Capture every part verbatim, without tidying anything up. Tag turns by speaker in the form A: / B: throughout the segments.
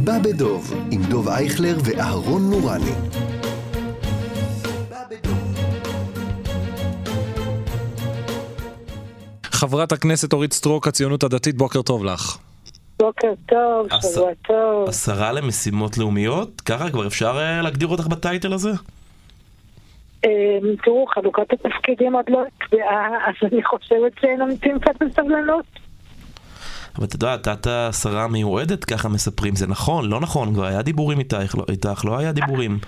A: בא בדוב, עם דוב אייכלר ואהרון נורני.
B: חברת הכנסת אורית סטרוק, הציונות הדתית, בוקר טוב לך.
C: בוקר טוב, שבוע טוב.
D: השרה למשימות לאומיות? ככה כבר אפשר להגדיר אותך בטייטל הזה?
C: תראו, חלוקת התפקידים עוד לא התקבעה, אז אני חושבת שנמתין קצת בסבלנות.
D: אבל אתה יודע, את השרה המיועדת, ככה מספרים, זה נכון, לא נכון, כבר היה דיבורים איתך, לא היה דיבורים.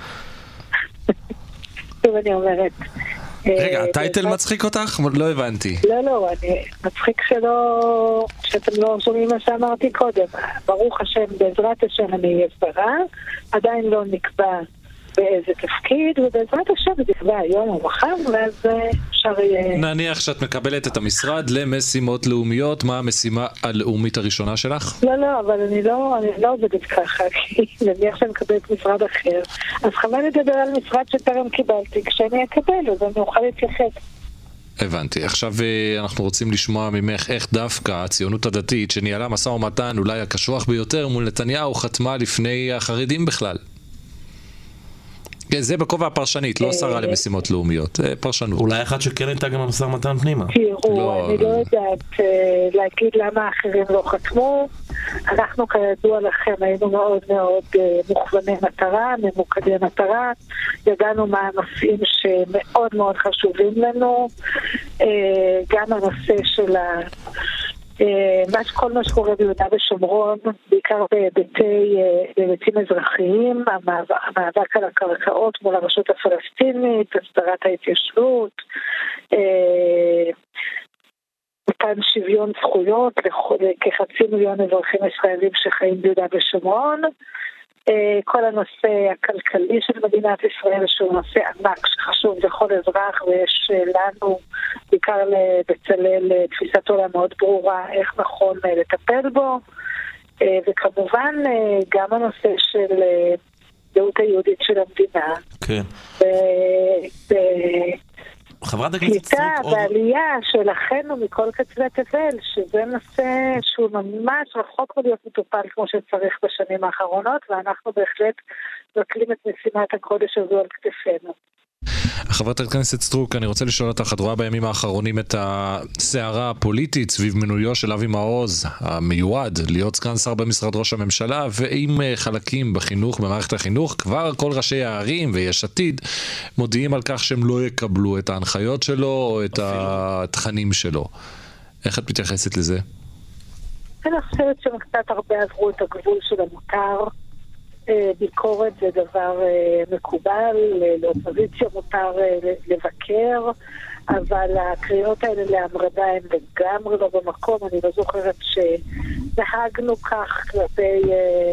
C: טוב, אני אומרת.
B: רגע, הטייטל מצחיק אותך? לא הבנתי.
C: לא, לא, אני מצחיק שלא, שאתם לא שומעים מה שאמרתי קודם. ברוך השם, בעזרת השם אני אהיה שרה, עדיין לא נקבע באיזה תפקיד, ובעזרת השם נקבע היום או מחר, ואז אפשר יהיה...
B: נניח שאת מקבלת את המשרד למשימות לאומיות, מה המשימה הלאומית הראשונה שלך?
C: לא, לא, אבל אני לא, אני לא עובדת ככה, כי נניח שאני מקבלת משרד אחר, אז חבל לדבר על משרד שטרם קיבלתי, כשאני אקבל, אז אני אוכל להתייחס.
B: הבנתי. עכשיו אנחנו רוצים לשמוע ממך איך דווקא הציונות הדתית, שניהלה משא ומתן אולי הקשוח ביותר מול נתניהו, חתמה לפני החרדים בכלל. זה בכובע הפרשנית, לא שרה למשימות לאומיות, זה פרשנות.
D: אולי אחת שכן הייתה גם המשא ומתן פנימה.
C: תראו, אני לא יודעת להגיד למה האחרים לא חתמו. אנחנו כידוע לכם היינו מאוד מאוד מוכווני מטרה, ממוקדי מטרה. ידענו מה הנושאים שמאוד מאוד חשובים לנו. גם הנושא של ה... כל מה שקורה ביהודה ושומרון, בעיקר בהיבטים אזרחיים, המאבק על הקרקעות מול הרשות הפלסטינית, הסדרת ההתיישבות, מתן שוויון זכויות לכחצי מיליון אזרחים ישראלים שחיים ביהודה ושומרון, כל הנושא הכלכלי של מדינת ישראל שהוא נושא ענק שחשוב לכל אזרח, ויש לנו בעיקר לבצלאל תפיסת עולם מאוד ברורה איך נכון לטפל בו, וכמובן גם הנושא של זהות היהודית של המדינה.
D: כן. חברת הכנסת
C: סטרוק, קליטה ועלייה של אחינו מכל קצווי תבל, שזה נושא שהוא ממש רחוק ולהיות מטופל כמו שצריך בשנים האחרונות, ואנחנו בהחלט נוטלים את משימת הקודש הזו על כתפינו.
B: חברת הכנסת סטרוק, אני רוצה לשאול אותך, את רואה בימים האחרונים את הסערה הפוליטית סביב מינויו של אבי מעוז, המיועד להיות סגן שר במשרד ראש הממשלה, ועם חלקים בחינוך, במערכת החינוך, כבר כל ראשי הערים ויש עתיד מודיעים על כך שהם לא יקבלו את ההנחיות שלו או את התכנים שלו. איך את מתייחסת לזה?
C: אני חושבת שהם קצת הרבה עברו את הגבול של המותר. ביקורת זה דבר מקובל, לאופוזיציה מותר לבקר, אבל הקריאות האלה להמרדה הן לגמרי לא במקום. אני לא זוכרת שנהגנו כך כלפי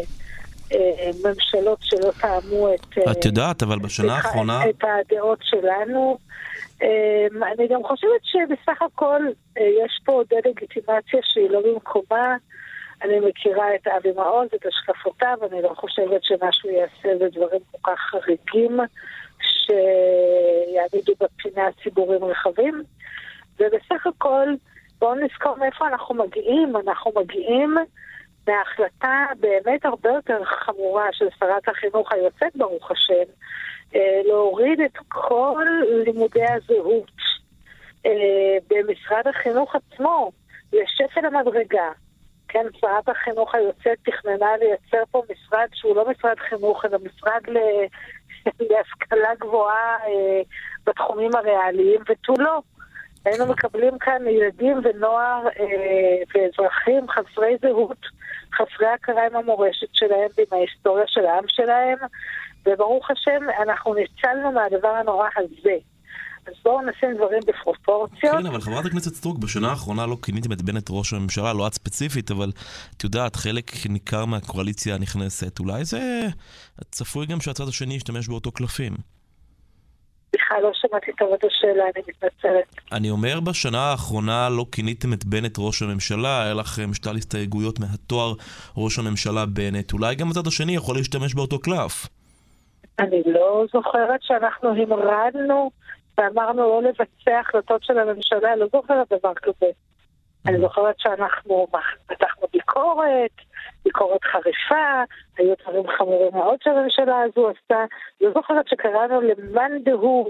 C: ממשלות שלא טעמו את,
D: את יודעת, אבל בשנה האחרונה...
C: את הדעות שלנו. אני גם חושבת שבסך הכל יש פה דה-לגיטימציה שהיא לא במקומה. אני מכירה את אבי מעוז, את השקפותיו, אני לא חושבת שמשהו יעשה בדברים כל כך חריגים שיעמידו בפינה ציבורים רחבים. ובסך הכל, בואו נזכור מאיפה אנחנו מגיעים. אנחנו מגיעים מההחלטה באמת הרבה יותר חמורה של שרת החינוך היוצאת ברוך השם, להוריד את כל לימודי הזהות במשרד החינוך עצמו לשפל המדרגה. כן, שרת החינוך היוצאת תכננה לייצר פה משרד שהוא לא משרד חינוך, אלא משרד להשכלה גבוהה אה, בתחומים הריאליים, ותו לא. היינו מקבלים כאן ילדים ונוער אה, ואזרחים חסרי זהות, חסרי הכרה עם המורשת שלהם ועם ההיסטוריה של העם שלהם, וברוך השם אנחנו ניצלנו מהדבר הנורא הזה. אז בואו נשים דברים בפרופורציות.
D: כן, אבל חברת הכנסת סטרוק, בשנה האחרונה לא כיניתם את בנט ראש הממשלה, לא את ספציפית, אבל את יודעת, חלק ניכר מהקואליציה הנכנסת. אולי זה צפוי גם שהצד השני ישתמש באותו קלפים.
C: בכלל לא שמעתי את עוד השאלה, אני מתנצלת.
D: אני אומר, בשנה האחרונה לא כיניתם את בנט ראש הממשלה, היה לכם שתל הסתייגויות מהתואר ראש הממשלה בנט. אולי גם הצד השני יכול להשתמש באותו קלף.
C: אני לא זוכרת שאנחנו המרדנו ואמרנו לא לבצע החלטות של הממשלה, לא זוכרת דבר כזה. אני זוכרת שאנחנו פתחנו ביקורת, ביקורת חריפה, היו דברים חמורים מאוד שהממשלה הזו עשתה. לא זוכרת שקראנו למאן דהוא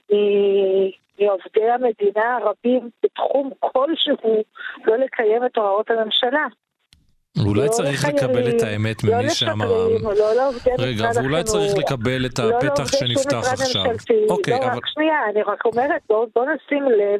C: מעובדי המדינה הרבים בתחום כלשהו לא לקיים את הוראות הממשלה.
B: אולי צריך לקבל את האמת ממי שאמר... רגע, ואולי צריך לקבל את הפתח שנפתח עכשיו.
C: אוקיי, אבל... רק שנייה, אני רק אומרת, בואו נשים לב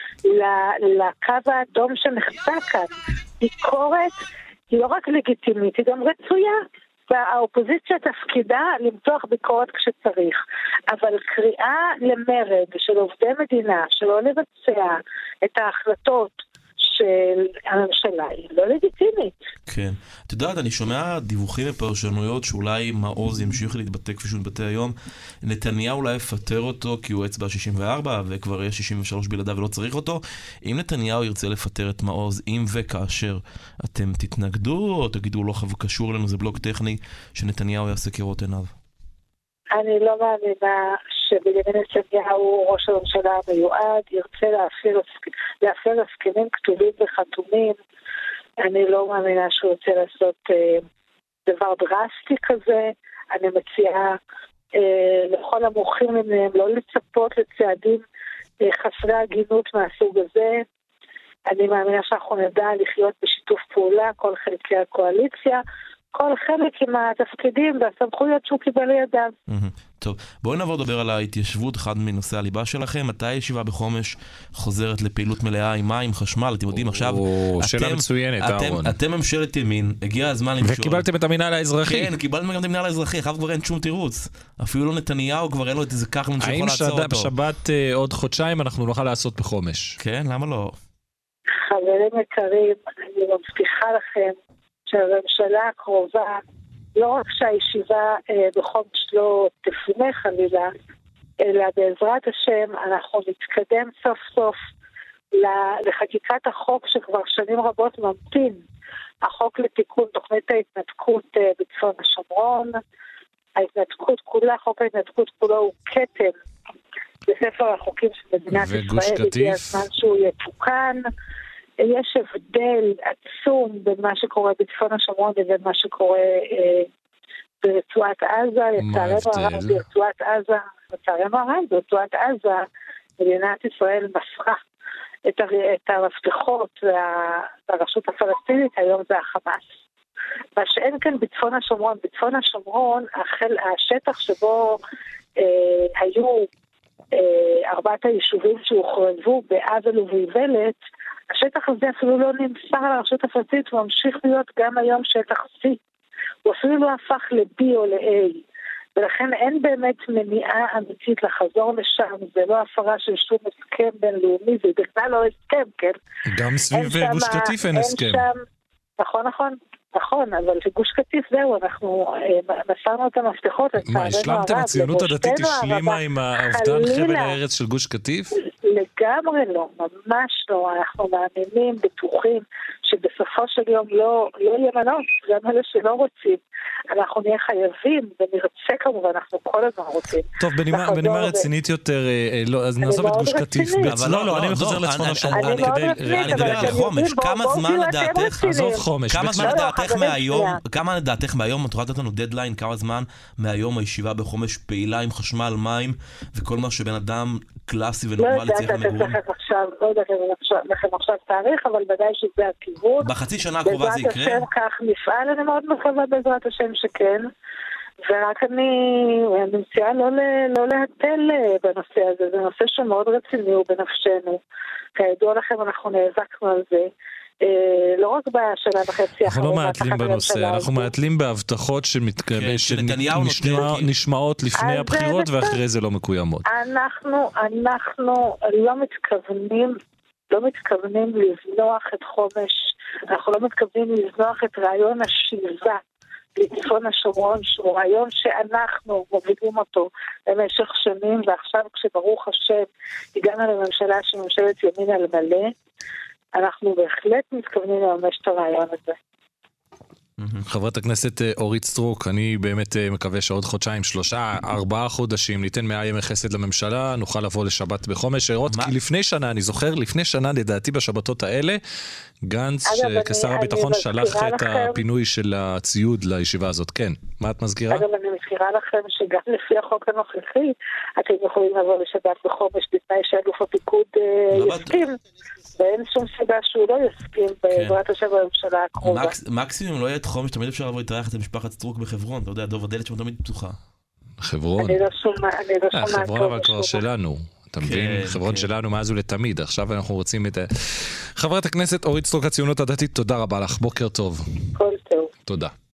C: לקו האדום שנחצה כאן. ביקורת היא לא רק לגיטימית, היא גם רצויה. והאופוזיציה תפקידה למתוח ביקורת כשצריך. אבל קריאה למרד של עובדי מדינה, שלא לבצע את ההחלטות של הממשלה היא לא לגיטימית.
D: כן. את יודעת, אני שומע דיווחים ופרשנויות שאולי מעוז ימשיך להתבטא כפי שהוא מתבטא היום. נתניהו אולי יפטר אותו כי הוא אצבע שישים וארבע וכבר יש שישים ושלוש בלעדיו ולא צריך אותו. אם נתניהו ירצה לפטר את מעוז, אם וכאשר אתם תתנגדו או תגידו לא חב קשור לנו, זה בלוק טכני שנתניהו יעשה כראות עיניו.
C: אני לא מאמינה שבנימין נתניהו, ראש הממשלה המיועד, ירצה להפר הסכמים כתובים וחתומים. אני לא מאמינה שהוא ירצה לעשות אה, דבר דרסטי כזה. אני מציעה אה, לכל המוחים מהם לא לצפות לצעדים אה, חסרי הגינות מהסוג הזה. אני מאמינה שאנחנו נדע לחיות בשיתוף פעולה, כל חלקי הקואליציה, כל חלק עם התפקידים והסמכויות שהוא קיבל לידיו.
D: טוב, בואי נעבור לדבר על ההתיישבות, אחד מנושאי הליבה שלכם. מתי הישיבה בחומש חוזרת לפעילות מלאה עם מים, חשמל? אתם יודעים עכשיו,
B: שאלה מצוינת, אהרון.
D: אתם ממשלת ימין, הגיע הזמן למשול.
B: וקיבלתם את המינהל האזרחי.
D: כן, קיבלתם גם את המינהל האזרחי, אחר כבר אין שום תירוץ. אפילו לא נתניהו, כבר אין לו את איזה כחלון שיכול לעצור אותו.
B: האם בשבת עוד חודשיים אנחנו נוכל לעשות בחומש?
D: כן, למה לא?
C: חברים יקרים, אני מבטיחה לכם שהממשלה הקרובה, לא רק שהישיבה אה, בחומש לא תפונה חלילה, אלא בעזרת השם אנחנו נתקדם סוף סוף לחקיקת החוק שכבר שנים רבות ממתין, החוק לתיקון תוכנית ההתנתקות אה, בצפון השומרון. ההתנתקות כולה, חוק ההתנתקות כולו הוא כתם בספר החוקים של מדינת ישראל, הגיע הזמן שהוא יתוקן. יש הבדל עצום בין מה שקורה בצפון השומרון לבין מה שקורה אה, ברצועת עזה. לצערנו הרב ברצועת עזה, לצערנו הרב ברצועת עזה, מדינת ישראל מסרה את, את המפתחות לרשות הפלסטינית, היום זה החמאס. מה שאין כאן בצפון השומרון, בצפון השומרון, החל, השטח שבו אה, היו אה, ארבעת היישובים שהוכרזו בעוול ובאיוולת, השטח הזה אפילו לא נמסר לרשות הפלסטינית, הוא ממשיך להיות גם היום שטח C. הוא אפילו לא הפך ל-B או ל-A. ולכן אין באמת מניעה אמיתית לחזור לשם, זה לא הפרה של שום הסכם בינלאומי, זה בכלל לא הסכם, כן?
B: גם סביב גוש קטיף אין הסכם.
C: שם, נכון, נכון, נכון, אבל גוש קטיף זהו, אנחנו מסרנו את המפתחות.
B: מה, השלמתם? הציונות הדתית השלימה עם האובדן חבל הארץ של גוש קטיף?
C: לגמרי לא, ממש לא. אנחנו מאמינים, בטוחים, שבסופו של יום לא, לא יהיה מנוס, גם אלה שלא רוצים. אנחנו נהיה חייבים, ונרצה כמובן, אנחנו כל הזמן רוצים.
B: טוב, בנימה רצינית יותר, אז נעזוב את גוש קטיף. לא, לא, אני חוזר לצפון השומרון.
C: אני מאוד רצינית,
D: אני מדבר על חומש. כמה זמן לדעתך,
B: עזוב חומש.
D: כמה זמן לדעתך מהיום, כמה לדעתך מהיום, את יכולה לתת לנו דדליין, כמה זמן מהיום הישיבה בחומש פעילה עם חשמל, מים, וכל מה שבן אדם קלאסי ונורמלי צריך למגורים?
C: לא יודעת לכם עכשיו תאריך, אבל ודאי שזה הכיוון.
D: בחצי שנה הקרובה זה יקרה?
C: בעזרת השם כך נפעל, אני מאוד מקווה בעזרת השם שכן. ורק אני מציעה לא, לא להתל בנושא הזה, זה נושא שמאוד רציני הוא בנפשנו. כידוע לכם אנחנו נאבקנו על זה. לא רק בשנה וחצי
B: אנחנו לא מעטלים בנושא, אנחנו מעטלים בהבטחות שנשמעות לפני הבחירות ואחרי זה לא מקוימות.
C: אנחנו לא מתכוונים לא מתכוונים לזנוח את חומש, אנחנו לא מתכוונים לזנוח את רעיון השיבה לצפון השומרון, שהוא רעיון שאנחנו מובילים אותו במשך שנים, ועכשיו כשברוך השם הגענו לממשלה שממשלת ימין על מלא, אנחנו בהחלט מתכוונים לממש את הרעיון הזה.
B: חברת הכנסת אורית סטרוק, אני באמת מקווה שעוד חודשיים, שלושה, ארבעה חודשים, ניתן מאה ימי חסד לממשלה, נוכל לבוא לשבת בחומש. כי לפני שנה, אני זוכר, לפני שנה לדעתי בשבתות האלה, גנץ,
C: אגב, אני-
B: כשר
C: אני
B: הביטחון, שלח
C: מזכירה
B: את
C: לכם-
B: הפינוי של הציוד לישיבה הזאת. כן, מה את מזכירה?
C: אגב, אני מזכירה לכם שגם לפי החוק הנוכחי, אתם יכולים לבוא לשבת בחומש בתנאי שאלוף הפיקוד אה,
D: לא בט-
C: יסכים, ואין שום סיבה שהוא לא יסכים בעזרת השם בממשלה הקרובה.
D: מקס- מקסימום לא יהיה את חומש, תמיד אפשר לבוא להתארח את משפחת סטרוק בחברון, אתה יודע, דוב הדלת שם תמיד פתוחה.
B: חברון.
C: אני לא שומע, אני לא
B: אה,
C: שומעת
B: חברון
C: טוב
B: אבל כבר
C: משום מה.
B: שלנו. אתה מבין?
D: כן,
B: חברון
D: כן.
B: שלנו מאז ולתמיד. עכשיו אנחנו רוצים את... חברת הכנסת אורית סטרוק, הציונות הדתית, תודה רבה לך. בוקר טוב.
C: כל טוב.
B: תודה.